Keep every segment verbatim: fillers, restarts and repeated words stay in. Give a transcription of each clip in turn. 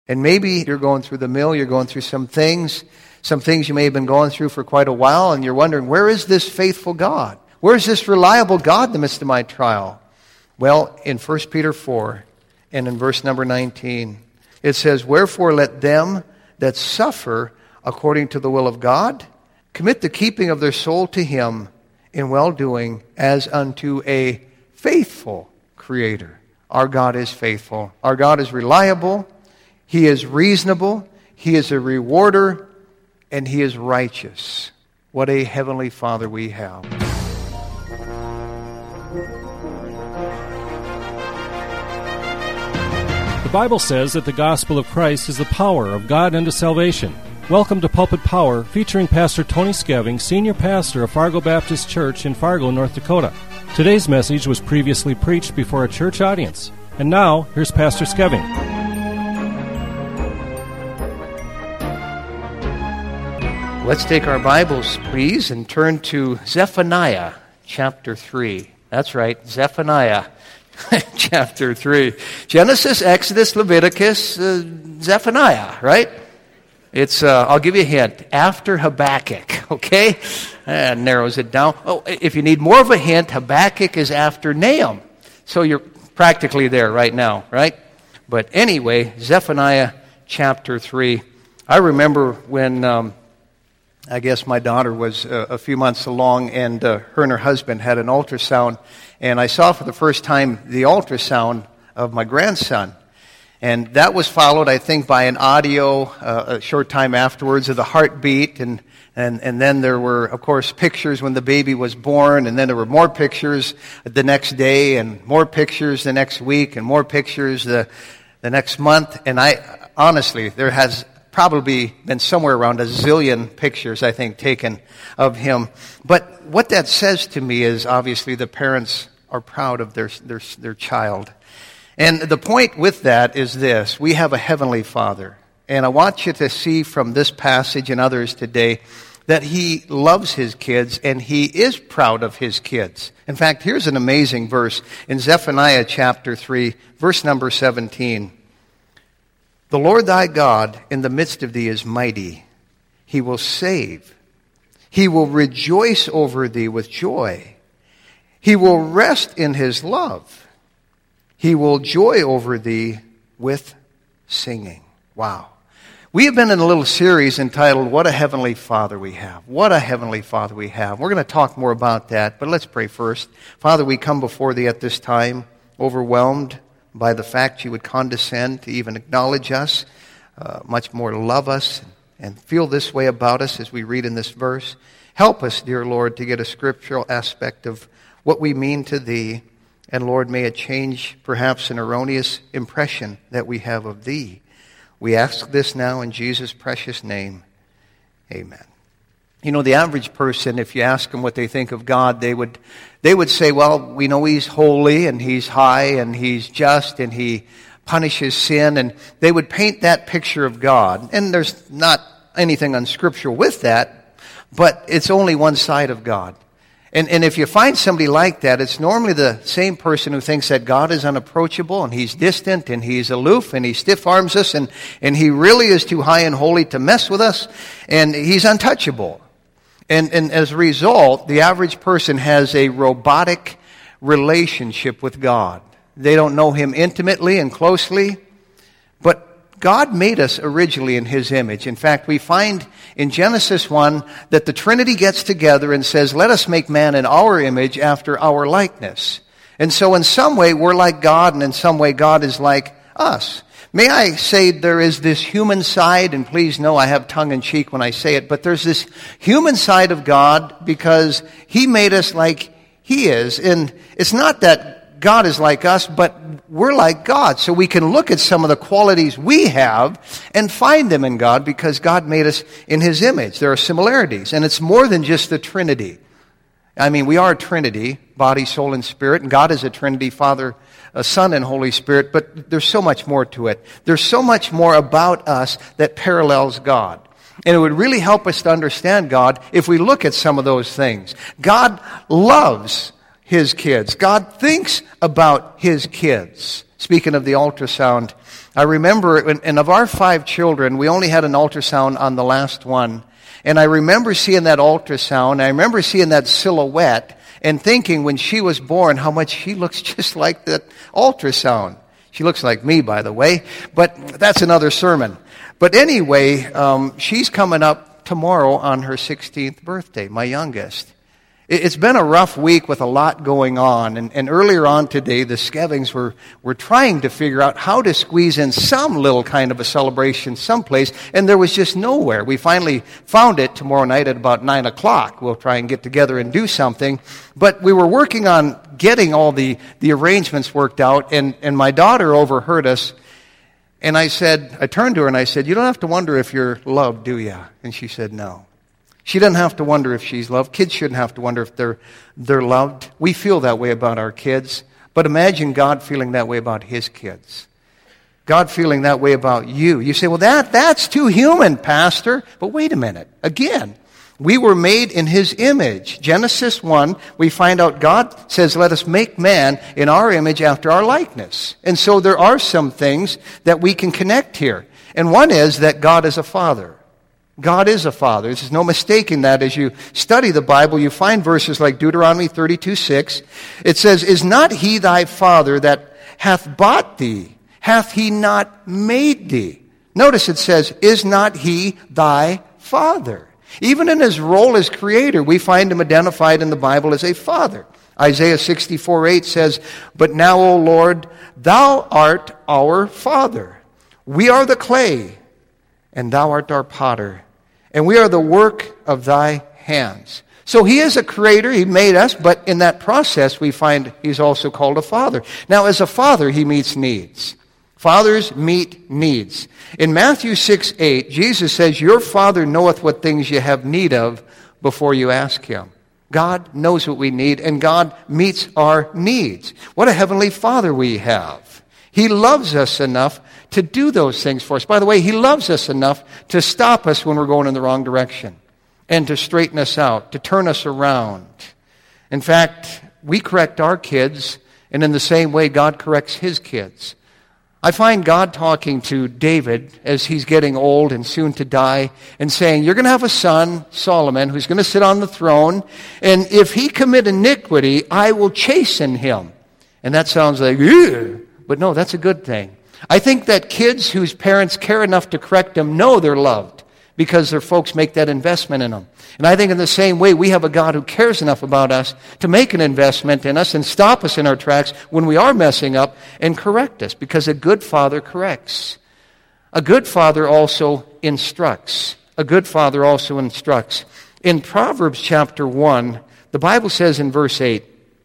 And maybe you're going through the mill, you're going through some things, some things you may have been going through for quite a while, and you're wondering, where is this faithful God? Where is this reliable God in the midst of my trial? Well, in First Peter four, and in verse number nineteen, it says, "Wherefore let them that suffer according to the will of God commit the keeping of their soul to Him in well-doing as unto a faithful Creator." Our God is faithful. Our God is reliable. He is reasonable. He is a rewarder. And He is righteous. What a heavenly Father we have. The Bible says that the gospel of Christ is the power of God unto salvation. Welcome to Pulpit Power, featuring Pastor Tony Skeving, Senior Pastor of Fargo Baptist Church in Fargo, North Dakota. Today's message was previously preached before a church audience. And now, here's Pastor Skeving. Let's take our Bibles, please, and turn to Zephaniah chapter three. That's right, Zephaniah chapter three. Genesis, Exodus, Leviticus, uh, Zephaniah, right? It's, uh, I'll give you a hint, after Habakkuk, okay? That narrows it down. Oh, if you need more of a hint, Habakkuk is after Nahum. So you're practically there right now, right? But anyway, Zephaniah chapter three. I remember when... Um, I guess my daughter was uh, a few months along, and uh, her and her husband had an ultrasound, and I saw for the first time the ultrasound of my grandson. And that was followed, I think, by an audio uh, a short time afterwards of the heartbeat, and, and, and then there were, of course, pictures when the baby was born, and then there were more pictures the next day, and more pictures the next week, and more pictures the, the next month. And I, honestly, there has probably been somewhere around a zillion pictures, I think, taken of him. But what that says to me is, obviously, the parents are proud of their, their, their child. And the point with that is this: we have a heavenly Father. And I want you to see from this passage and others today that He loves His kids and He is proud of His kids. In fact, here's an amazing verse in Zephaniah chapter three, verse number seventeen. "The Lord thy God in the midst of thee is mighty. He will save. He will rejoice over thee with joy. He will rest in His love. He will joy over thee with singing." Wow. We have been in a little series entitled, "What a Heavenly Father We Have." What a Heavenly Father we have. We're going to talk more about that, but let's pray first. Father, we come before Thee at this time, overwhelmed by the fact You would condescend to even acknowledge us, uh, much more love us, and feel this way about us as we read in this verse. Help us, dear Lord, to get a scriptural aspect of what we mean to Thee, and Lord, may it change perhaps an erroneous impression that we have of Thee. We ask this now in Jesus' precious name. Amen. You know, the average person, if you ask them what they think of God, they would they would say, well, we know He's holy and He's high and He's just and He punishes sin. And they would paint that picture of God. And there's not anything unscriptural with that, but it's only one side of God. And, and if you find somebody like that, it's normally the same person who thinks that God is unapproachable and He's distant and He's aloof and He stiff-arms us and, and He really is too high and holy to mess with us and He's untouchable. And, and as a result, the average person has a robotic relationship with God. They don't know Him intimately and closely, but God made us originally in His image. In fact, we find in Genesis one that the Trinity gets together and says, let us make man in our image after our likeness. And so in some way, we're like God, and in some way, God is like us. May I say there is this human side, and please know I have tongue-in-cheek when I say it, but there's this human side of God because He made us like He is. And it's not that God is like us, but we're like God. So we can look at some of the qualities we have and find them in God because God made us in His image. There are similarities, and it's more than just the Trinity. I mean, we are a Trinity, body, soul, and spirit, and God is a Trinity, Father, a Son, and Holy Spirit, but there's so much more to it. There's so much more about us that parallels God. And it would really help us to understand God if we look at some of those things. God loves His kids. God thinks about His kids. Speaking of the ultrasound, I remember, and of our five children, we only had an ultrasound on the last one. And I remember seeing that ultrasound. I remember seeing that silhouette and thinking when she was born how much she looks just like that ultrasound. She looks like me, by the way, but that's another sermon. But anyway, um, she's coming up tomorrow on her sixteenth birthday, my youngest. It's been a rough week with a lot going on, and, and earlier on today, the Skevings were, were trying to figure out how to squeeze in some little kind of a celebration someplace, and there was just nowhere. We finally found it tomorrow night at about nine o'clock. We'll try and get together and do something, but we were working on getting all the, the arrangements worked out, and, and my daughter overheard us, and I said, I turned to her and I said, "You don't have to wonder if you're loved, do you?" And she said, "No." She doesn't have to wonder if she's loved. Kids shouldn't have to wonder if they're they're loved. We feel that way about our kids. But imagine God feeling that way about His kids. God feeling that way about you. You say, "Well, that that's too human, Pastor." But wait a minute. Again, we were made in His image. Genesis one, we find out God says, "Let us make man in our image after our likeness." And so there are some things that we can connect here. And one is that God is a father. God is a father. There's no mistaking that. As you study the Bible, you find verses like Deuteronomy thirty-two six. It says, "Is not He thy father that hath bought thee? Hath He not made thee?" Notice it says, "Is not He thy father?" Even in His role as creator, we find Him identified in the Bible as a father. Isaiah sixty-four eight says, "But now, O Lord, thou art our father. We are the clay, and thou art our potter, and we are the work of thy hands." So He is a creator. He made us, but in that process we find He's also called a father. Now, as a father, He meets needs. Fathers meet needs. In Matthew six eight, Jesus says, "Your Father knoweth what things you have need of before you ask Him." God knows what we need, and God meets our needs. What a heavenly Father we have. He loves us enough to do those things for us. By the way, He loves us enough to stop us when we're going in the wrong direction and to straighten us out, to turn us around. In fact, we correct our kids, and in the same way, God corrects His kids. I find God talking to David as he's getting old and soon to die and saying, "You're going to have a son, Solomon, who's going to sit on the throne, and if he commit iniquity, I will chasten him." And that sounds like, ugh. But no, that's a good thing. I think that kids whose parents care enough to correct them know they're loved because their folks make that investment in them. And I think in the same way, we have a God who cares enough about us to make an investment in us and stop us in our tracks when we are messing up and correct us, because a good father corrects. A good father also instructs. A good father also instructs. In Proverbs chapter one, the Bible says in verse eight,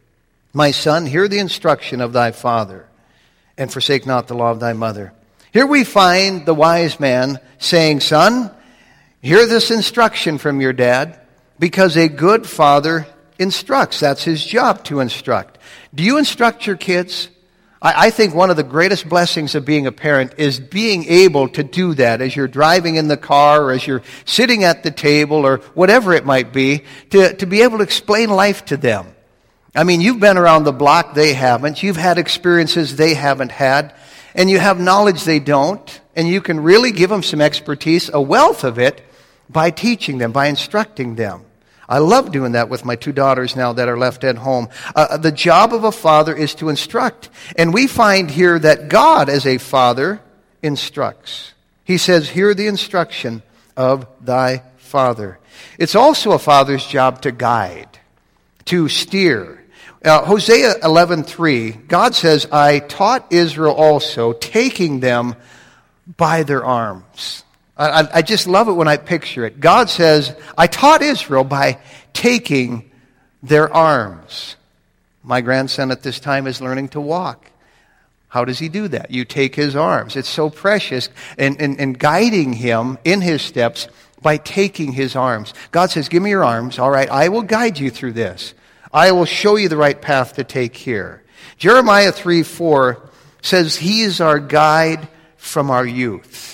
"My son, hear the instruction of thy father, and forsake not the law of thy mother." Here we find the wise man saying, "Son, hear this instruction from your dad," because a good father instructs. That's his job, to instruct. Do you instruct your kids? I, I think one of the greatest blessings of being a parent is being able to do that as you're driving in the car or as you're sitting at the table or whatever it might be, to, to be able to explain life to them. I mean, you've been around the block, they haven't. You've had experiences they haven't had. And you have knowledge they don't. And you can really give them some expertise, a wealth of it, by teaching them, by instructing them. I love doing that with my two daughters now that are left at home. Uh, the job of a father is to instruct. And we find here that God, as a father, instructs. He says, "Hear the instruction of thy father." It's also a father's job to guide, to steer. Uh, Hosea eleven three, God says, "I taught Israel also, taking them by their arms." I, I just love it when I picture it. God says, "I taught Israel by taking their arms." My grandson at this time is learning to walk. How does he do that? You take his arms. It's so precious, and, and, and guiding him in his steps by taking his arms. God says, "Give me your arms. All right, I will guide you through this. I will show you the right path to take here." Jeremiah three four says, "He is our guide from our youth."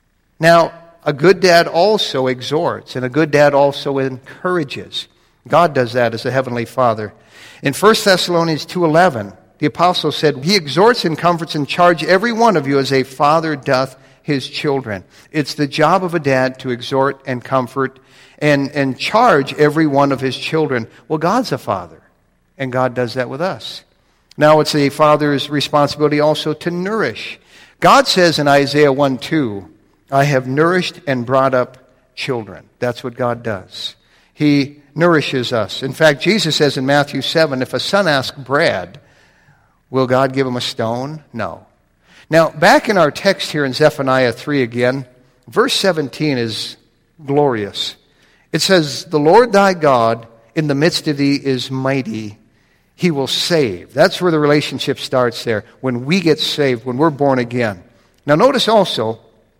Now, a good dad also exhorts, and a good dad also encourages. God does that as a heavenly father. In First Thessalonians two eleven, the apostle said, he exhorts and comforts and charges every one of you as a father doth his children. It's the job of a dad to exhort and comfort and, and charge every one of his children. Well, God's a father, and God does that with us. Now it's a father's responsibility also to nourish. God says in Isaiah one two, I have nourished and brought up children. That's what God does. He nourishes us. In fact, Jesus says in Matthew seven, if a son asks bread, will God give him a stone? No. Now, back in our text here in Zephaniah three again, verse seventeen is glorious. It says, the Lord thy God in the midst of thee is mighty. He will save. That's where the relationship starts there. When we get saved, when we're born again. Now notice also,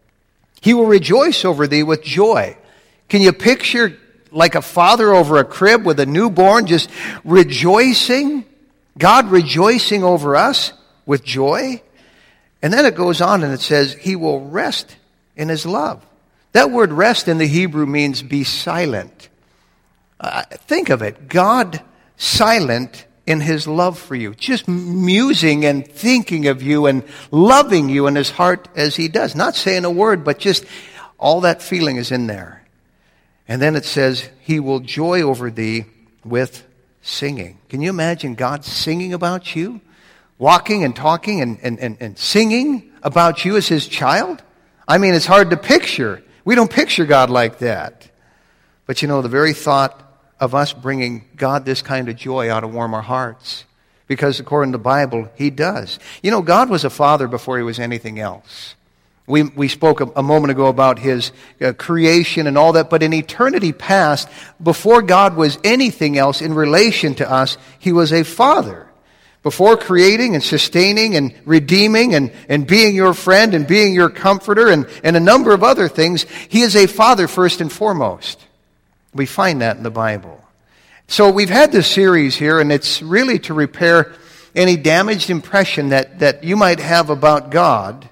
he will rejoice over thee with joy. Can you picture like a father over a crib with a newborn just rejoicing? God rejoicing over us with joy? And then it goes on and it says, he will rest in his love. That word rest in the Hebrew means be silent. Uh, think of it. God silent in his love for you. Just musing and thinking of you and loving you in his heart as he does. Not saying a word, but just all that feeling is in there. And then it says, he will joy over thee with singing. Can you imagine God singing about you? Walking and talking and, and, and, and singing about you as his child? I mean, it's hard to picture. We don't picture God like that. But you know, the very thought of us bringing God this kind of joy ought to warm our hearts. Because according to the Bible, he does. You know, God was a father before he was anything else. We we spoke a, a moment ago about his uh, creation and all that, but in eternity past, before God was anything else in relation to us, he was a father. Before creating and sustaining and redeeming and, and being your friend and being your comforter and, and a number of other things, he is a father first and foremost. We find that in the Bible. So we've had this series here, and it's really to repair any damaged impression that, that you might have about God.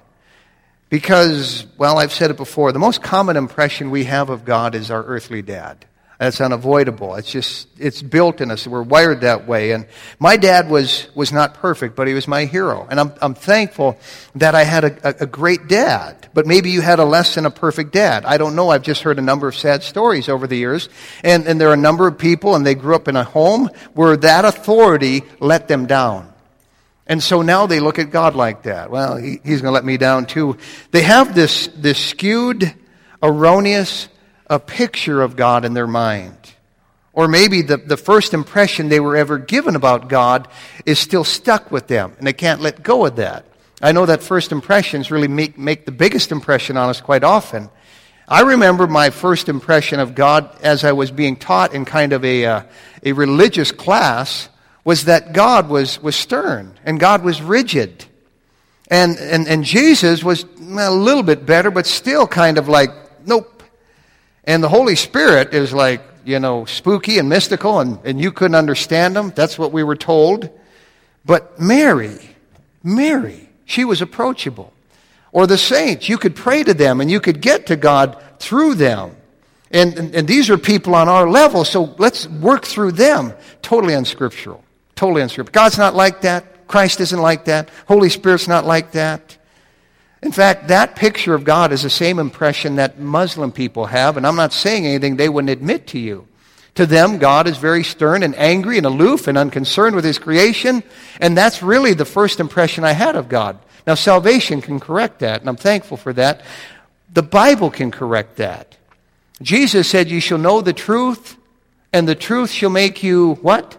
Because, well, I've said it before, the most common impression we have of God is our earthly dad. That's unavoidable. It's just, it's built in us. We're wired that way. And my dad was, was not perfect, but he was my hero. And I'm, I'm thankful that I had a, a great dad. But maybe you had a less than a perfect dad. I don't know. I've just heard a number of sad stories over the years. And, and there are a number of people, and they grew up in a home where that authority let them down. And so now they look at God like that. Well, he, he's going to let me down too. They have this, this skewed, erroneous a picture of God in their mind. Or maybe the, the first impression they were ever given about God is still stuck with them, and they can't let go of that. I know that first impressions really make, make the biggest impression on us quite often. I remember my first impression of God as I was being taught in kind of a, uh, a religious class was that God was, was stern, and God was rigid. And, and, and Jesus was a little bit better, but still kind of like, nope. And the Holy Spirit is like, you know, spooky and mystical, and, and you couldn't understand them. That's what we were told. But Mary, Mary, she was approachable. Or the saints, you could pray to them, and you could get to God through them. And, and, and these are people on our level, so let's work through them. Totally unscriptural. Totally unscriptural. God's not like that. Christ isn't like that. Holy Spirit's not like that. In fact, that picture of God is the same impression that Muslim people have, and I'm not saying anything they wouldn't admit to you. To them, God is very stern and angry and aloof and unconcerned with his creation, and that's really the first impression I had of God. Now, salvation can correct that, and I'm thankful for that. The Bible can correct that. Jesus said, you shall know the truth, and the truth shall make you, what?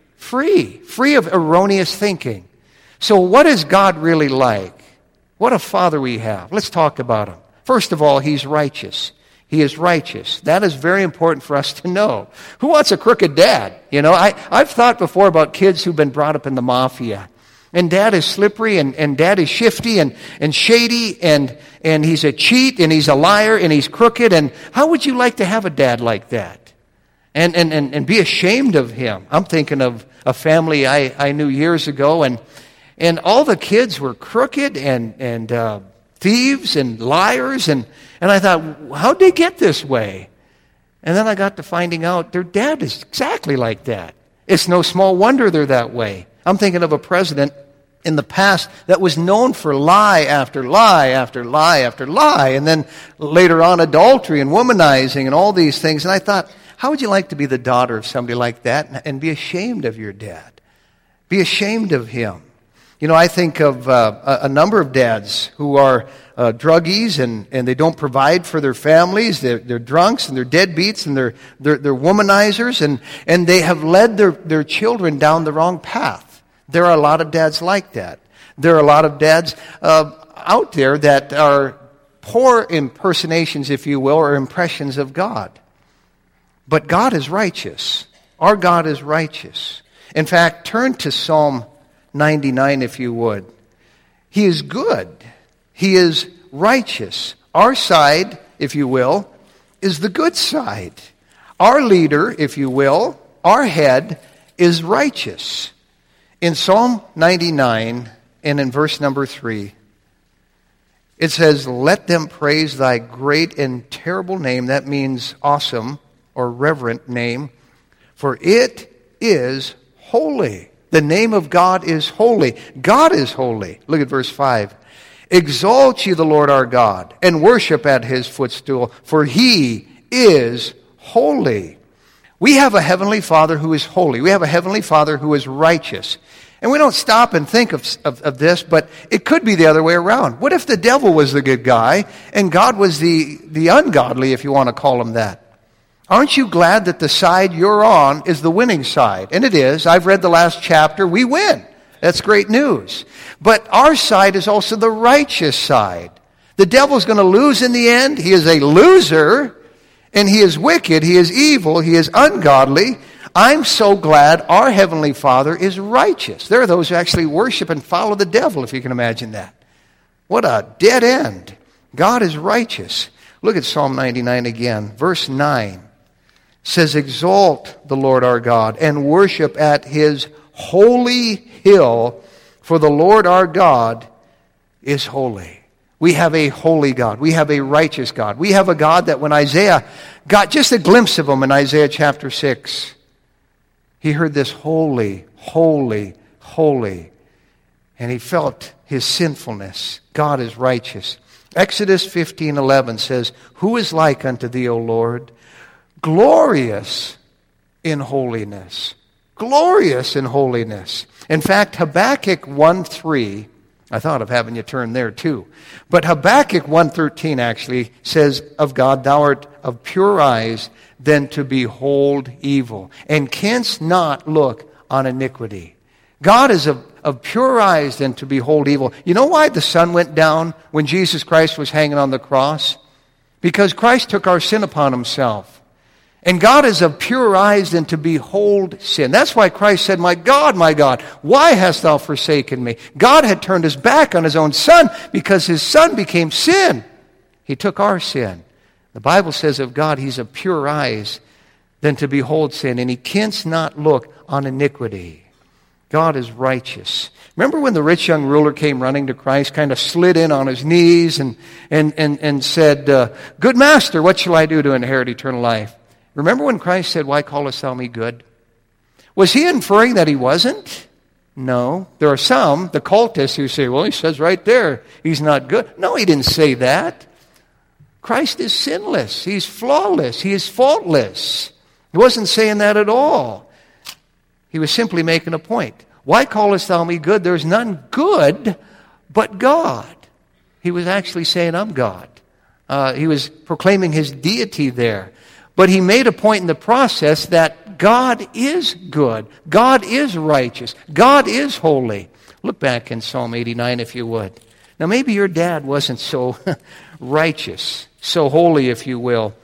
Free. Free of erroneous thinking. So what is God really like? What a father we have. Let's talk about him. First of all, he's righteous. He is righteous. That is very important for us to know. Who wants a crooked dad? You know, I, I've thought before about kids who've been brought up in the mafia. And dad is slippery, and, and dad is shifty and, and shady, and, and he's a cheat, and he's a liar, and he's crooked. And how would you like to have a dad like that? And, and, and, and be ashamed of him. I'm thinking of a family I, I knew years ago, and And all the kids were crooked and, and uh, thieves and liars. And, and I thought, how'd they get this way? And then I got to finding out their dad is exactly like that. It's no small wonder they're that way. I'm thinking of a president in the past that was known for lie after lie after lie after lie, and then later on adultery and womanizing and all these things. And I thought, how would you like to be the daughter of somebody like that and be ashamed of your dad? Be ashamed of him. You know, I think of uh, a, a number of dads who are uh, druggies and, and they don't provide for their families. They're, they're drunks and they're deadbeats and they're, they're, they're womanizers, and, and they have led their, their children down the wrong path. There are a lot of dads like that. There are a lot of dads uh, out there that are poor impersonations, if you will, or impressions of God. But God is righteous. Our God is righteous. In fact, turn to Psalm ninety-nine, if you would. He is good. He is righteous. Our side, if you will, is the good side. Our leader, if you will, our head, is righteous. In Psalm ninety-nine, and in verse number three, it says, "Let them praise thy great and terrible name." That means awesome or reverent name. "For it is holy." The name of God is holy. God is holy. Look at verse five. "Exalt ye the Lord our God, and worship at his footstool, for he is holy." We have a heavenly Father who is holy. We have a heavenly Father who is righteous. And we don't stop and think of, of, of this, but it could be the other way around. What if the devil was the good guy, and God was the, the ungodly, if you want to call him that? Aren't you glad that the side you're on is the winning side? And it is. I've read the last chapter. We win. That's great news. But our side is also the righteous side. The devil's going to lose in the end. He is a loser, and he is wicked. He is evil. He is ungodly. I'm so glad our Heavenly Father is righteous. There are those who actually worship and follow the devil, if you can imagine that. What a dead end. God is righteous. Look at Psalm ninety-nine again. Verse nine says, "Exalt the Lord our God, and worship at his holy hill, for the Lord our God is holy." We have a holy God. We have a righteous God. We have a God that when Isaiah got just a glimpse of him in Isaiah chapter six, he heard this holy, holy, holy, and he felt his sinfulness. God is righteous. Exodus fifteen eleven says, "Who is like unto thee, O Lord? Glorious in holiness." Glorious in holiness. In fact, Habakkuk one three, I thought of having you turn there too, but Habakkuk one thirteen actually says of God, "Thou art of pure eyes than to behold evil, and canst not look on iniquity." God is of, of pure eyes than to behold evil. You know why the sun went down when Jesus Christ was hanging on the cross? Because Christ took our sin upon himself. And God is of pure eyes than to behold sin. That's why Christ said, "My God, my God, why hast thou forsaken me?" God had turned his back on his own Son because his Son became sin. He took our sin. The Bible says of God, he's of pure eyes than to behold sin, and he canst not look on iniquity. God is righteous. Remember when the rich young ruler came running to Christ, kind of slid in on his knees and, and, and, and said, uh, "Good master, what shall I do to inherit eternal life?" Remember when Christ said, "Why callest thou me good?" Was he inferring that he wasn't? No. There are some, the cultists, who say, "Well, he says right there, he's not good." No, he didn't say that. Christ is sinless. He's flawless. He is faultless. He wasn't saying that at all. He was simply making a point. "Why callest thou me good? There's none good but God." He was actually saying, "I'm God." Uh, he was proclaiming his deity there. But he made a point in the process that God is good. God is righteous. God is holy. Look back in Psalm eighty-nine if you would. Now maybe your dad wasn't so righteous, so holy if you will.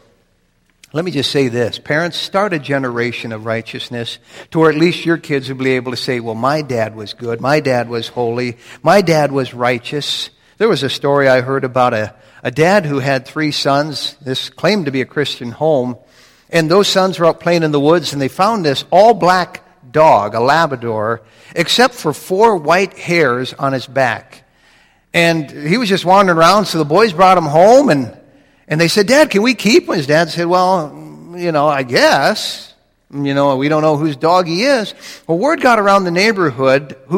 Let me just say this. Parents, start a generation of righteousness to where at least your kids will be able to say, "Well, my dad was good. My dad was holy. My dad was righteous." There was a story I heard about a, a dad who had three sons. This claimed to be a Christian home. And those sons were out playing in the woods, and they found this all-black dog, a Labrador, except for four white hairs on his back. And he was just wandering around, so the boys brought him home, and, and they said, "Dad, can we keep him?" His dad said, "Well, you know, I guess. You know, we don't know whose dog he is." Well, word got around the neighborhood whose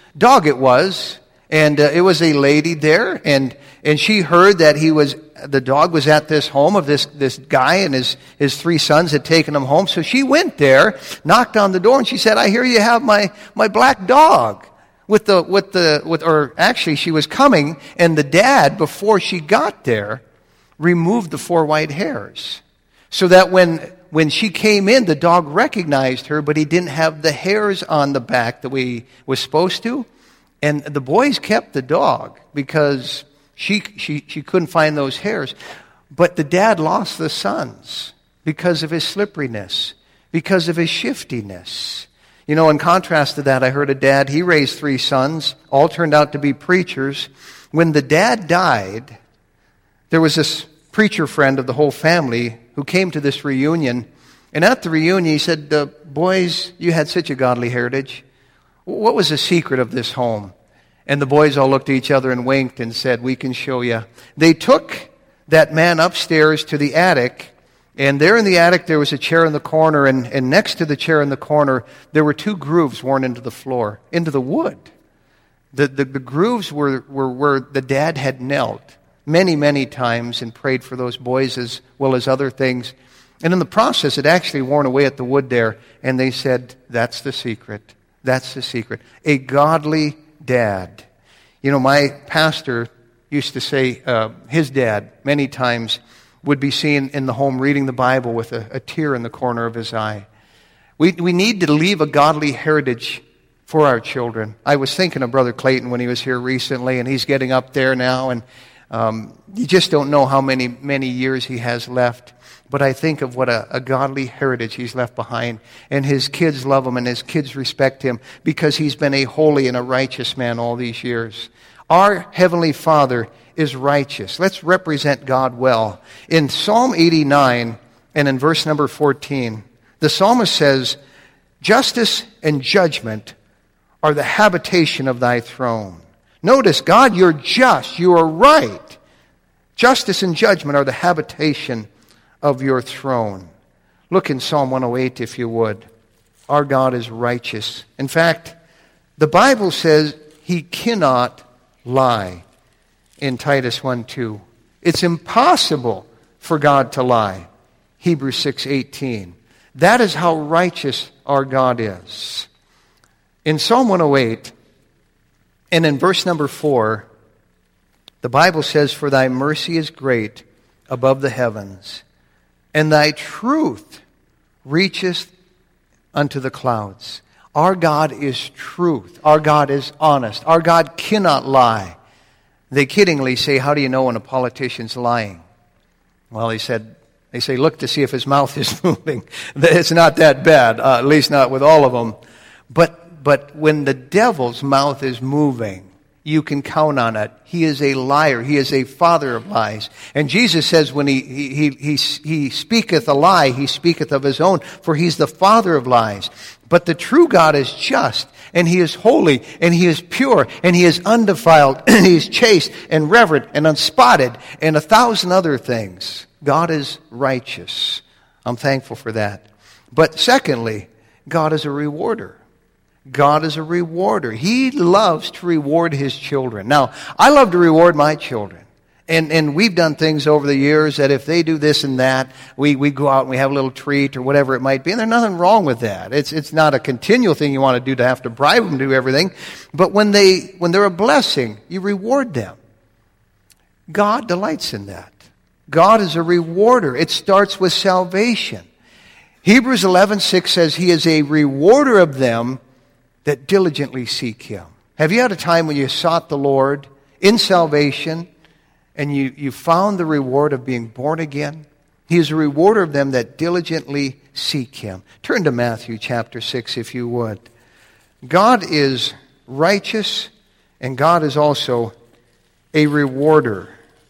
dog it was, and uh, it was a lady there, and and she heard that he was, the dog was at this home of this, this guy, and his, his three sons had taken him home. So she went there, knocked on the door, and she said, I hear you have my, my black dog. With the, with the, with, or actually she was coming, and the dad, before she got there, removed the four white hairs. So that when, when she came in, the dog recognized her, but he didn't have the hairs on the back the way he was supposed to. And the boys kept the dog because She, she, she couldn't find those hairs. But the dad lost the sons because of his slipperiness, because of his shiftiness. You know, in contrast to that, I heard a dad, he raised three sons, all turned out to be preachers. When the dad died, there was this preacher friend of the whole family who came to this reunion. And at the reunion, he said, uh, boys, you had such a godly heritage. What was the secret of this home? And the boys all looked at each other and winked and said, we can show you. They took that man upstairs to the attic, and there in the attic there was a chair in the corner, and, and next to the chair in the corner there were two grooves worn into the floor, into the wood. The, the, the grooves were, were where the dad had knelt many, many times and prayed for those boys as well as other things. And in the process it actually worn away at the wood there, and they said, that's the secret. That's the secret. A godly dad. You know, my pastor used to say uh, his dad many times would be seen in the home reading the Bible with a, a tear in the corner of his eye. We we need to leave a godly heritage for our children. I was thinking of Brother Clayton when he was here recently, and he's getting up there now, and um, you just don't know how many, many years he has left. But I think of what a, a godly heritage he's left behind. And his kids love him and his kids respect him because he's been a holy and a righteous man all these years. Our Heavenly Father is righteous. Let's represent God well. In Psalm eighty-nine and in verse number fourteen, the psalmist says, justice and judgment are the habitation of thy throne. Notice, God, you're just. You are right. Justice and judgment are the habitation of your throne. Look in Psalm one oh eight, if you would. Our God is righteous. In fact, the Bible says he cannot lie in Titus one two. It's impossible for God to lie. Hebrews six eighteen. That is how righteous our God is. In Psalm one oh eight, and in verse number four, the Bible says, for thy mercy is great above the heavens, and thy truth reacheth unto the clouds. Our God is truth. Our God is honest. Our God cannot lie. They kiddingly say, how do you know when a politician's lying? Well, he said, they say, look to see if his mouth is moving. It's not that bad, uh, at least not with all of them. But, but when the devil's mouth is moving, you can count on it. He is a liar. He is a father of lies. And Jesus says when he, he, he, he speaketh a lie, he speaketh of his own, for he's the father of lies. But the true God is just, and he is holy, and he is pure, and he is undefiled, and he is chaste, and reverent, and unspotted, and a thousand other things. God is righteous. I'm thankful for that. But secondly, God is a rewarder. God is a rewarder. He loves to reward his children. Now, I love to reward my children. And and we've done things over the years that if they do this and that, we, we go out and we have a little treat or whatever it might be. And there's nothing wrong with that. It's it's not a continual thing you want to do to have to bribe them to do everything. But when they when they're a blessing, you reward them. God delights in that. God is a rewarder. It starts with salvation. Hebrews eleven six says he is a rewarder of them that diligently seek him. Have you had a time when you sought the Lord in salvation and you, you found the reward of being born again? He is a rewarder of them that diligently seek him. Turn to Matthew chapter six if you would. God is righteous and God is also a rewarder.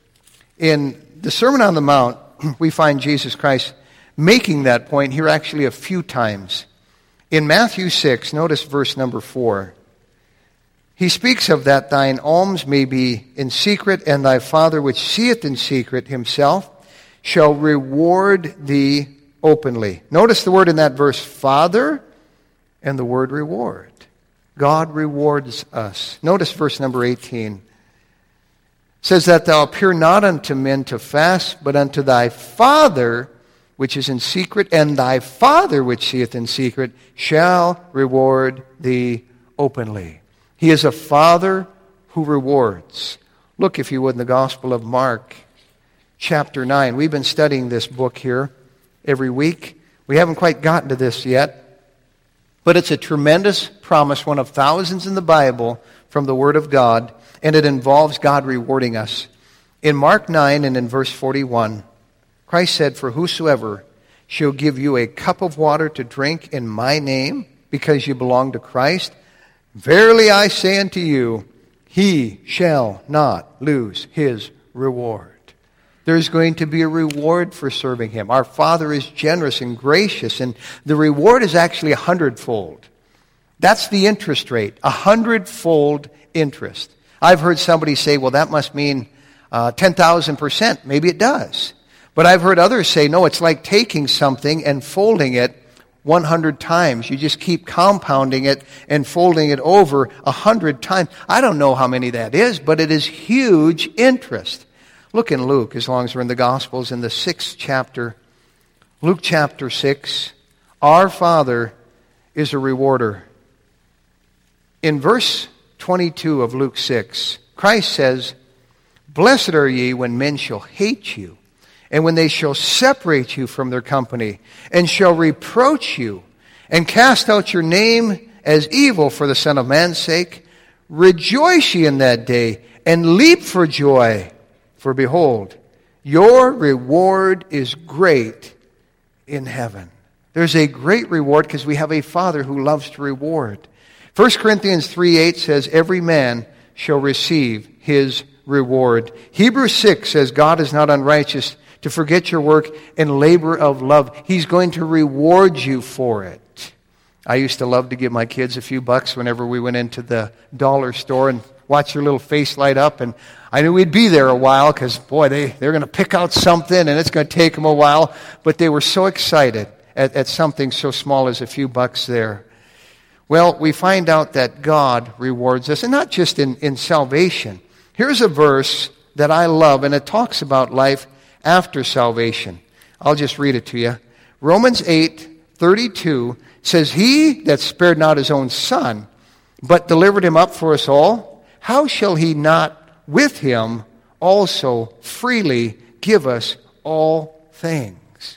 In the Sermon on the Mount, we find Jesus Christ making that point here actually a few times. In Matthew six, notice verse number four. He speaks of that thine alms may be in secret, and thy Father which seeth in secret himself shall reward thee openly. Notice the word in that verse, Father, and the word reward. God rewards us. Notice verse number eighteen. It says that thou appear not unto men to fast, but unto thy Father which is in secret, and thy Father which seeth in secret shall reward thee openly. He is a Father who rewards. Look, if you would, in the Gospel of Mark, chapter nine. We've been studying this book here every week. We haven't quite gotten to this yet, but it's a tremendous promise, one of thousands in the Bible from the Word of God, and it involves God rewarding us. In Mark nine and in verse forty-one, Christ said, "For whosoever shall give you a cup of water to drink in my name, because you belong to Christ, verily I say unto you, he shall not lose his reward." There's going to be a reward for serving him. Our Father is generous and gracious, and the reward is actually a hundredfold. That's the interest rate, a hundredfold interest. I've heard somebody say, well, that must mean uh, ten thousand percent. Maybe it does. But I've heard others say, no, it's like taking something and folding it one hundred times. You just keep compounding it and folding it over one hundred times. I don't know how many that is, but it is huge interest. Look in Luke, as long as we're in the Gospels, in the sixth chapter. Luke chapter six. Our Father is a rewarder. In verse twenty-two of Luke six, Christ says, "Blessed are ye when men shall hate you, and when they shall separate you from their company, and shall reproach you, and cast out your name as evil for the Son of Man's sake. Rejoice ye in that day, and leap for joy. For behold, your reward is great in heaven." There's a great reward because we have a Father who loves to reward. First Corinthians three eight says, "Every man shall receive his reward." Hebrews six says, "God is not unrighteous to forget your work and labor of love." He's going to reward you for it. I used to love to give my kids a few bucks whenever we went into the dollar store and watch their little face light up. And I knew we'd be there a while because, boy, they, they're going to pick out something and it's going to take them a while. But they were so excited at, at something so small as a few bucks there. Well, we find out that God rewards us, and not just in, in salvation. Here's a verse that I love, and it talks about life after salvation. I'll just read it to you. Romans eight thirty-two says, "He that spared not his own Son, but delivered him up for us all, how shall he not with him also freely give us all things?"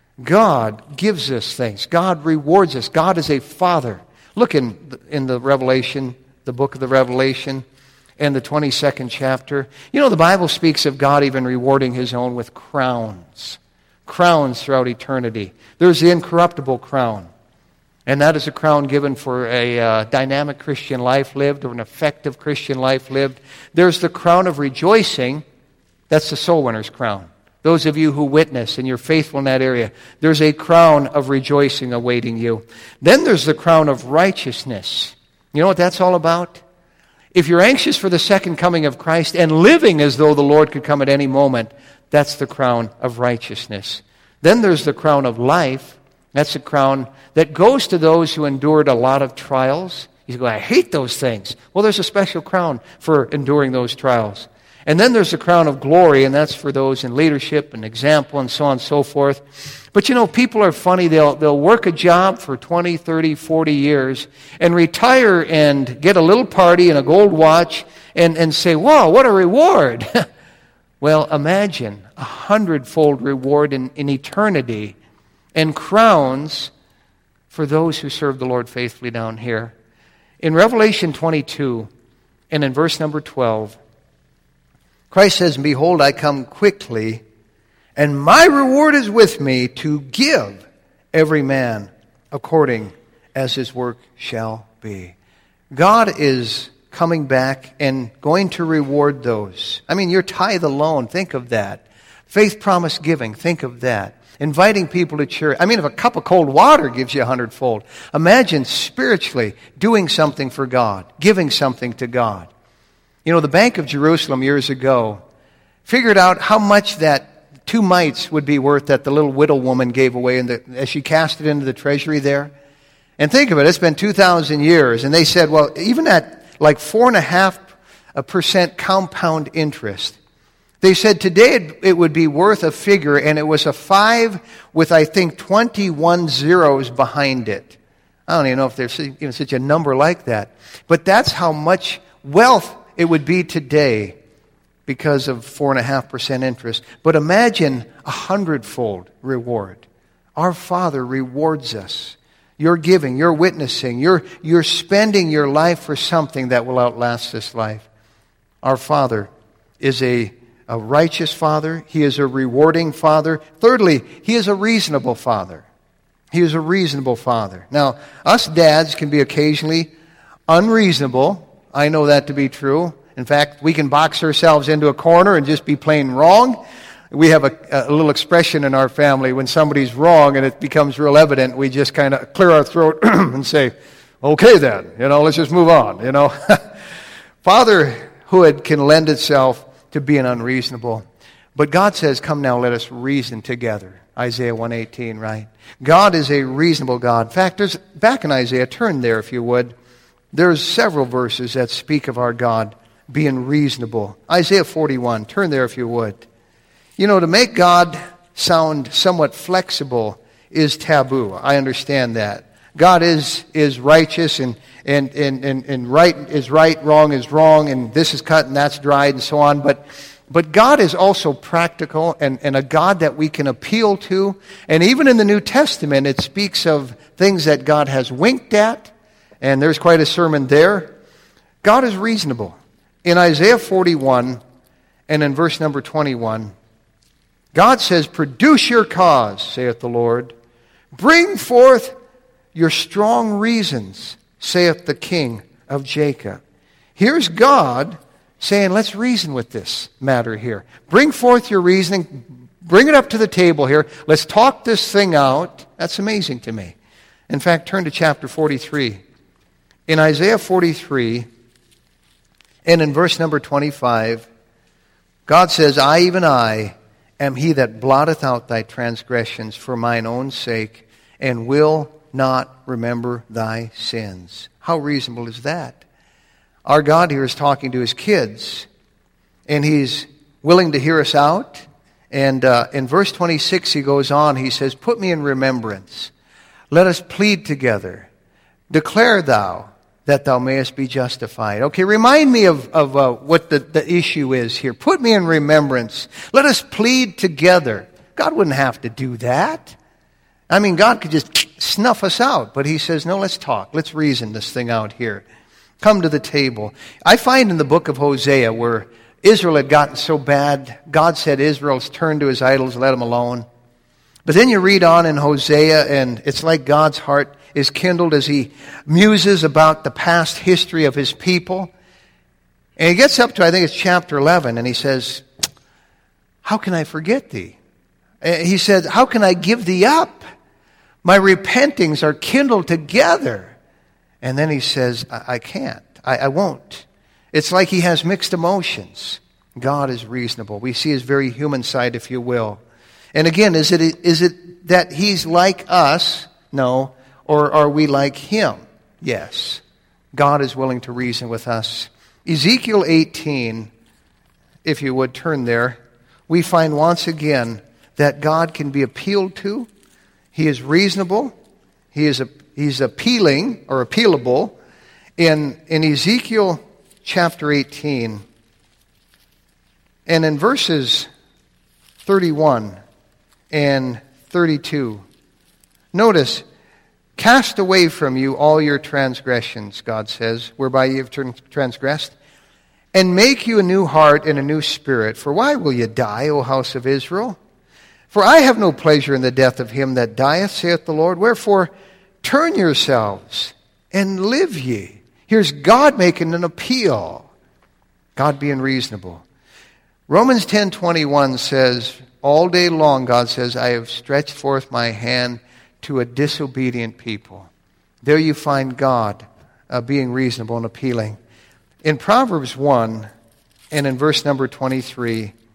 God gives us things. God rewards us. God is a Father. Look in, in the Revelation, the book of the Revelation, and the twenty-second chapter. You know, the Bible speaks of God even rewarding his own with crowns. Crowns throughout eternity. There's the incorruptible crown. And that is a crown given for a uh, dynamic Christian life lived or an effective Christian life lived. There's the crown of rejoicing. That's the soul winner's crown. Those of you who witness and you're faithful in that area, there's a crown of rejoicing awaiting you. Then there's the crown of righteousness. You know what that's all about? If you're anxious for the second coming of Christ and living as though the Lord could come at any moment, that's the crown of righteousness. Then there's the crown of life. That's a crown that goes to those who endured a lot of trials. You go, I hate those things. Well, there's a special crown for enduring those trials. And then there's the crown of glory, and that's for those in leadership and example and so on and so forth. But you know, people are funny. They'll, they'll work a job for twenty, thirty, forty years and retire and get a little party and a gold watch and, and say, wow, what a reward. Well, imagine a hundredfold reward in, in eternity and crowns for those who serve the Lord faithfully down here. In Revelation twenty-two and in verse number twelve, Christ says, "Behold, I come quickly, and my reward is with me to give every man according as his work shall be." God is coming back and going to reward those. I mean, your tithe alone, think of that. Faith promise giving, think of that. Inviting people to church. I mean, if a cup of cold water gives you a hundredfold, imagine spiritually doing something for God, giving something to God. You know, the Bank of Jerusalem years ago figured out how much that two mites would be worth that the little widow woman gave away in the, as she cast it into the treasury there. And think of it, it's been two thousand years. And they said, well, even at like four point five percent compound interest, they said today it, it would be worth a figure, and it was a five with, I think, twenty-one zeros behind it. I don't even know if there's even such a number like that. But that's how much wealth it would be today because of four point five percent interest. But imagine a hundredfold reward. Our Father rewards us. You're giving, you're witnessing, you're, you're spending your life for something that will outlast this life. Our Father is a, a righteous Father. He is a rewarding Father. Thirdly, He is a reasonable Father. He is a reasonable Father. Now, us dads can be occasionally unreasonable. I know that to be true. In fact, we can box ourselves into a corner and just be plain wrong. We have a, a little expression in our family when somebody's wrong and it becomes real evident, we just kind of clear our throat and say, okay then, you know, let's just move on, you know. Fatherhood can lend itself to being unreasonable. But God says, come now, let us reason together. Isaiah one eighteen, right? God is a reasonable God. In fact, there's, back in Isaiah, turn there if you would. There's several verses that speak of our God being reasonable. Isaiah forty-one, turn there if you would. You know, to make God sound somewhat flexible is taboo. I understand that. God is is righteous and, and, and, and, and right is right, wrong is wrong, and this is cut and that's dried and so on. But but God is also practical and, and a God that we can appeal to. And even in the New Testament, it speaks of things that God has winked at, and there's quite a sermon there. God is reasonable. In Isaiah forty-one and in verse number twenty-one, God says, produce your cause, saith the Lord. Bring forth your strong reasons, saith the King of Jacob. Here's God saying, let's reason with this matter here. Bring forth your reasoning. Bring it up to the table here. Let's talk this thing out. That's amazing to me. In fact, turn to chapter forty-three. In Isaiah forty-three, and in verse number twenty-five, God says, I, even I, am he that blotteth out thy transgressions for mine own sake, and will not remember thy sins. How reasonable is that? Our God here is talking to his kids, and he's willing to hear us out. And uh, in verse twenty-six, he goes on, he says, put me in remembrance. Let us plead together. Declare thou that thou mayest be justified. Okay, remind me of, of uh, what the, the issue is here. Put me in remembrance. Let us plead together. God wouldn't have to do that. I mean, God could just snuff us out. But he says, no, let's talk. Let's reason this thing out here. Come to the table. I find in the book of Hosea where Israel had gotten so bad, God said, Israel's turned to his idols, let him alone. But then you read on in Hosea, and it's like God's heart is kindled as he muses about the past history of his people. And he gets up to, I think it's chapter eleven, and he says, how can I forget thee? He said, how can I give thee up? My repentings are kindled together. And then he says, I, I can't. I, I won't. It's like he has mixed emotions. God is reasonable. We see his very human side, if you will. And again, is it is it that he's like us? No. Or are we like him? Yes. God is willing to reason with us. Ezekiel eighteen, if you would turn there, we find once again that God can be appealed to. He is reasonable. He is a, he's appealing or appealable. In, in Ezekiel chapter eighteen, and in verses thirty-one and thirty-two, notice, cast away from you all your transgressions, God says, whereby you have transgressed, and make you a new heart and a new spirit. For why will you die, O house of Israel? For I have no pleasure in the death of him that dieth, saith the Lord. Wherefore, turn yourselves and live ye. Here's God making an appeal. God being reasonable. Romans ten twenty-one says, all day long, God says, I have stretched forth my hand to a disobedient people. There you find God uh, being reasonable and appealing. In Proverbs one, and in verse number twenty-three,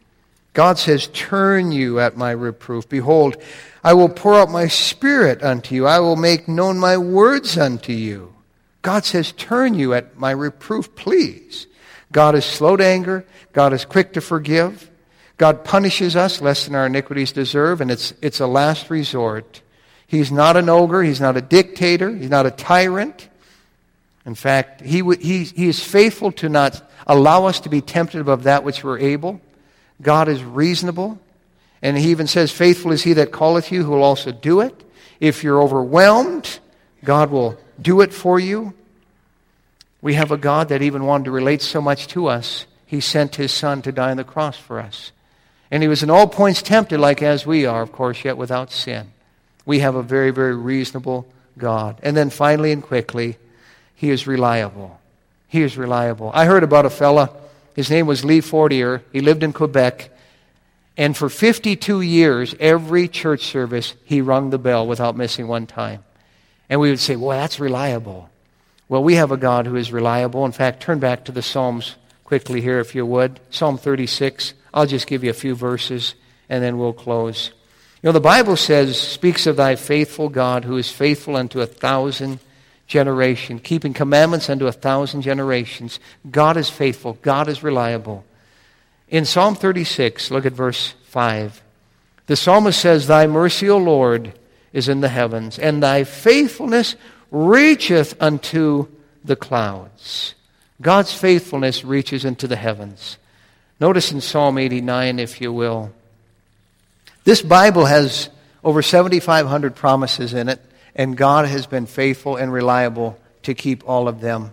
God says, turn you at my reproof. Behold, I will pour out my Spirit unto you. I will make known my words unto you. God says, turn you at my reproof, please. God is slow to anger. God is quick to forgive. God punishes us less than our iniquities deserve, and it's, it's a last resort. He's not an ogre. He's not a dictator. He's not a tyrant. In fact, he, he, he is faithful to not allow us to be tempted above that which we're able. God is reasonable. And he even says, faithful is he that calleth you, who will also do it. If you're overwhelmed, God will do it for you. We have a God that even wanted to relate so much to us, he sent his Son to die on the cross for us. And he was in all points tempted like as we are, of course, yet without sin. We have a very, very reasonable God. And then finally and quickly, he is reliable. He is reliable. I heard about a fella, his name was Lee Fortier. He lived in Quebec. And for fifty-two years, every church service, he rung the bell without missing one time. And we would say, well, that's reliable. Well, we have a God who is reliable. In fact, turn back to the Psalms quickly here, if you would. Psalm thirty-six. I'll just give you a few verses, and then we'll close. You know, the Bible says, speaks of thy faithful God, who is faithful unto a thousand generations, keeping commandments unto a thousand generations. God is faithful. God is reliable. In Psalm thirty-six, look at verse five. The psalmist says, thy mercy, O Lord, is in the heavens, and thy faithfulness reacheth unto the clouds. God's faithfulness reaches into the heavens. Notice in Psalm eighty-nine, if you will. This Bible has over seventy-five hundred promises in it, and God has been faithful and reliable to keep all of them.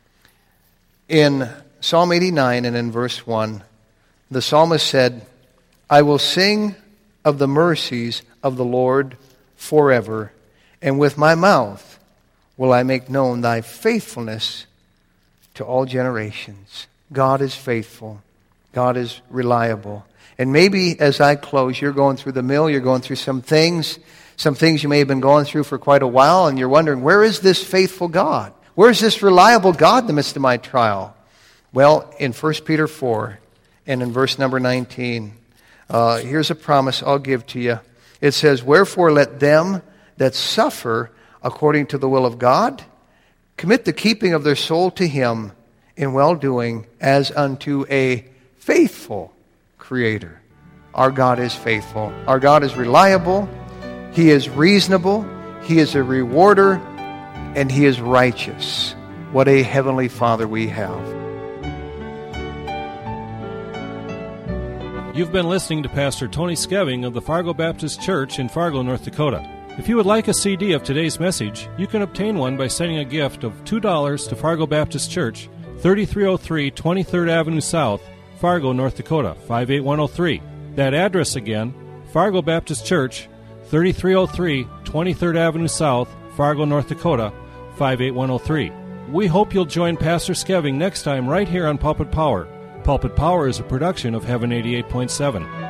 In Psalm eighty-nine and in verse one, the psalmist said, I will sing of the mercies of the Lord forever, and with my mouth will I make known thy faithfulness to all generations. God is faithful. God is reliable. And maybe as I close, you're going through the mill, you're going through some things, some things you may have been going through for quite a while, and you're wondering, where is this faithful God? Where is this reliable God in the midst of my trial? Well, in First Peter four and in verse number nineteen, uh, here's a promise I'll give to you. It says, wherefore let them that suffer according to the will of God commit the keeping of their soul to him in well-doing as unto a faithful Creator. Our God is faithful. Our God is reliable. He is reasonable. He is a rewarder. And He is righteous. What a heavenly Father we have. You've been listening to Pastor Tony Skeving of the Fargo Baptist Church in Fargo, North Dakota. If you would like a C D of today's message, you can obtain one by sending a gift of two dollars to Fargo Baptist Church, thirty-three oh three twenty-third Avenue South, Fargo, North Dakota, five eight one oh three. That address again, Fargo Baptist Church, thirty-three oh three twenty-third Avenue South, Fargo, North Dakota, five eight one oh three. We hope you'll join Pastor Skeving next time right here on Pulpit Power. Pulpit Power is a production of Heaven eighty-eight point seven.